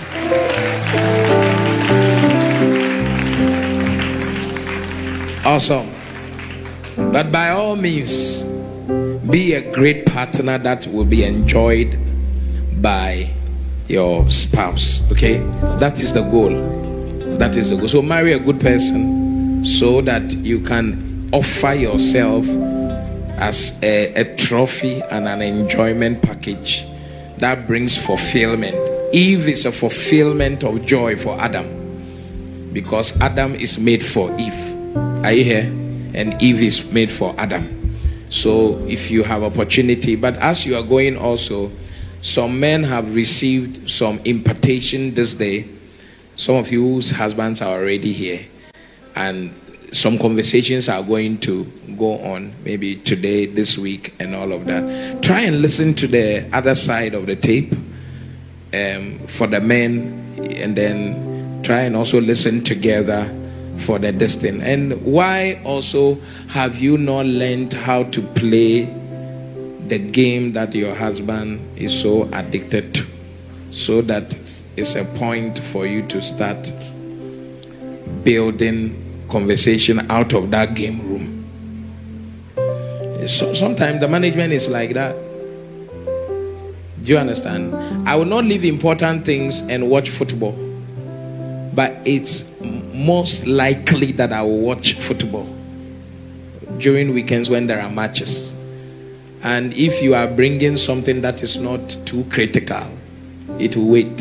Awesome. But by all means, be a great partner that will be enjoyed by your spouse. Okay? That is the goal. That is the goal. So marry a good person so that you can offer yourself as a trophy and an enjoyment package that brings fulfillment. Eve is a fulfillment of joy for Adam, because Adam is made for Eve. Are you here? And Eve is made for Adam. So if you have opportunity, but as you are going also, some men have received some impartation this day. Some of you whose husbands are already here, and some conversations are going to go on maybe today, this week, and all of that. Try and listen to the other side of the tape for the men, and then try and also listen together for the destiny. And why also have you not learned how to play the game that your husband is so addicted to, so that it's a point for you to start building conversation out of that game room? So, sometimes the management is like that. Do you understand? I will not leave important things and watch football. but it's most likely that I will watch football during weekends when there are matches. And if you are bringing something that is not too critical, it will wait.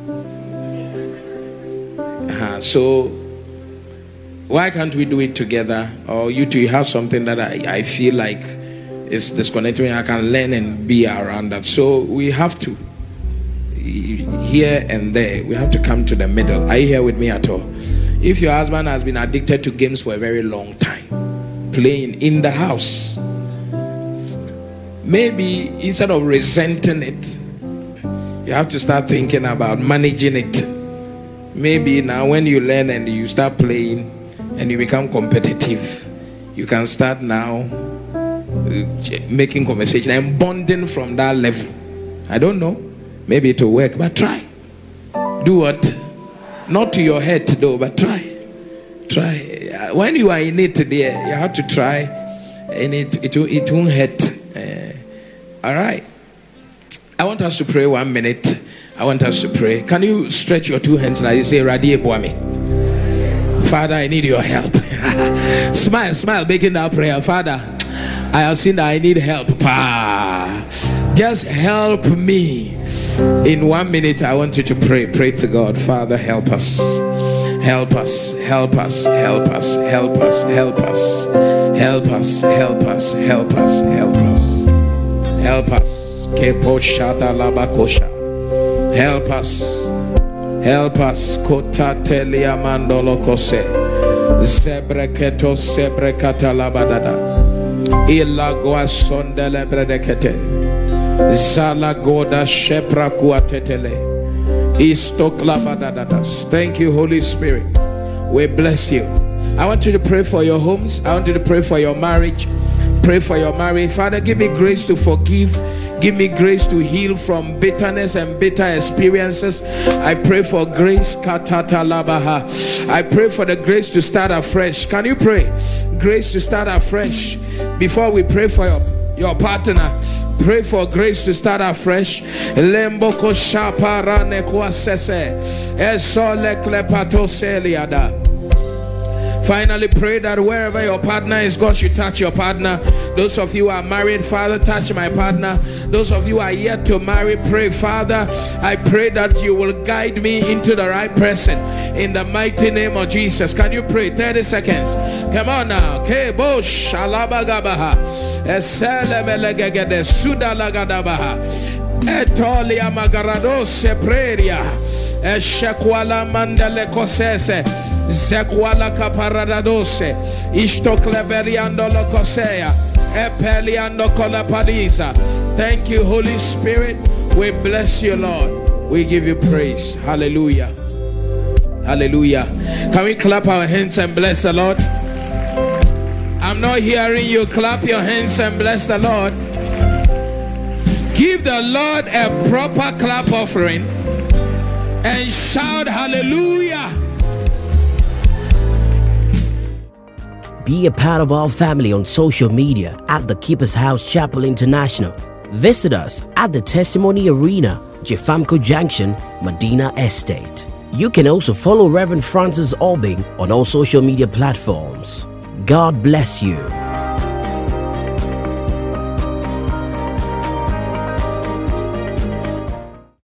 So why can't we do it together? Or you two have something that I feel like is disconnecting. I can learn and be around that. So we have to, here and there, we have to come to the middle. Are you here with me at all? If your husband has been addicted to games for a very long time, playing in the house, maybe instead of resenting it, you have to start thinking about managing it. Maybe now when you learn and you start playing and you become competitive, you can start now making conversation and bonding from that level. I don't know. Maybe it will work, but try. Do what? Not to your head though, but try. Try. When you are in it there, you have to try, and it won't hurt. All right. I want us to pray 1 minute. I want us to pray. Can you stretch your two hands and you say, Radie Boami? Father, I need your help. Smile, making that prayer. Father, I have seen that I need help. Just help me. In 1 minute, I want you to pray. Pray to God. Father, help us. Help us. Help us. Help us. Help us. Help us. Help us. Help us. Help us. Help us. Help us. Kepo shada labakosha. Help us. Help us. Kota telia mandolo kose. Zebreketo sebrekata labadada. Ilagwa sondele bredekete. Zala goda shepra kuatetele. Istoklabadadadas. Thank you, Holy Spirit. We bless you. I want you to pray for your homes. I want you to pray for your marriage. Pray for your marriage. Father, give me grace to forgive. Give me grace to heal from bitterness and bitter experiences. I pray for grace. I pray for the grace to start afresh. Can you pray? Grace to start afresh. Before we pray for your partner, pray for grace to start afresh. Lemboko shaparane kwasese. Esole klepato seliada. Finally, pray that wherever your partner is, God should touch your partner. Those of you who are married, Father, touch my partner. Those of you who are yet to marry, pray, Father, I pray that you will guide me into the right person in the mighty name of Jesus. Can you pray? 30 seconds. Come on now. Kebo shalabagabaha. Eselemelegegede sudalagadabaha. Etolia magarado sepreria. Eshekwala mandele kosese. Zekwala kaparadose Ishtokleberiando lokosea Epeliando kolapadiza. Thank you, Holy Spirit. We bless you, Lord. We give you praise. Hallelujah. Hallelujah. Can we clap our hands and bless the Lord? I'm not hearing you. Clap your hands and bless the Lord. Give the Lord a proper clap offering and shout hallelujah. Be a part of our family on social media at The Keeper's House Chapel International. Visit us at the Testimony Arena, Jefamco Junction, Medina Estate. You can also follow Reverend Francis Albing on all social media platforms. God bless you.